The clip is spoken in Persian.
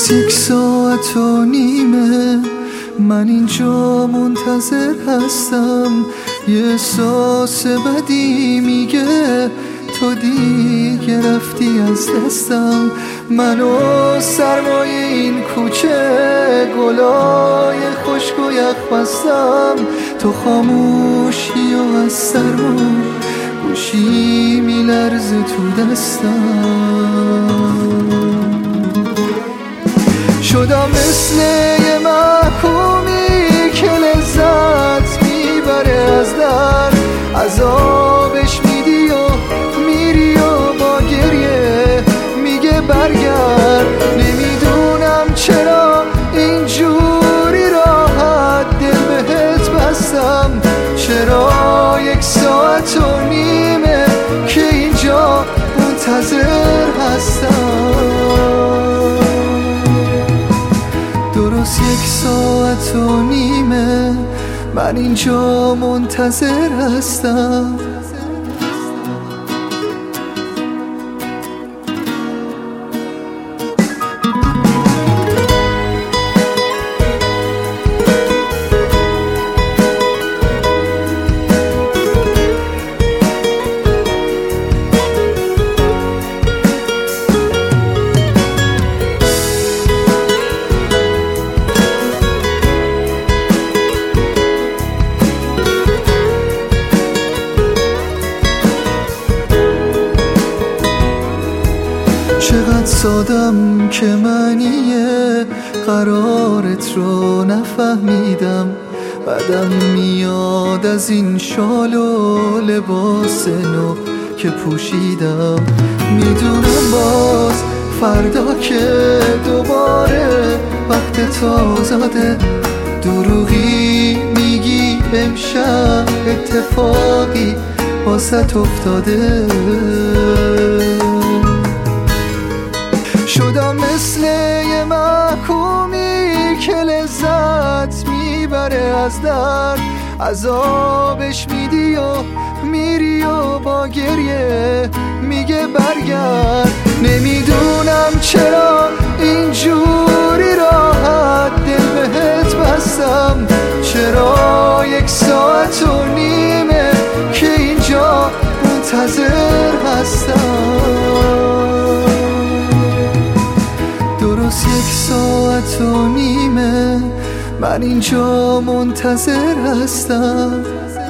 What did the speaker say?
درست 1.5 من اینجا منتظر هستم. یه احساس بدی میگه تو دیگه رفتی از دستم. منو سرمایه این کوچه گلای خشک و یخ بستم. تو خاموشی و از سرما گوشی میلرزه تو دستم. شدم مثل یه محکومی که لذت میبره از در، عذابش میدی و میری و با گریه میگه برگرد. نمیدونم چرا اینجوری راحت دل بهت بستم، چرا 1.5 که اینجا منتظر هستم. درست 1.5 من اینجا منتظر هستم. چقدر سادم که معنی قرارت رو نفهمیدم. بعدم میاد از این شال و لباس نو که پوشیدم. میدونم باز فردا که دوباره وقت آزاده، دروغی میگی امشب اتفاقی واسط افتاده. شدم مثل یه محکومی که لذت میبره از درد، عذابش میدی و میری و با گریه میگه برگرد. نمیدونم چرا اینجوری راحت دل بهت بستم، چرا 1.5 که اینجا منتظر هستم. درست 1.5 من اینجا منتظر هستم.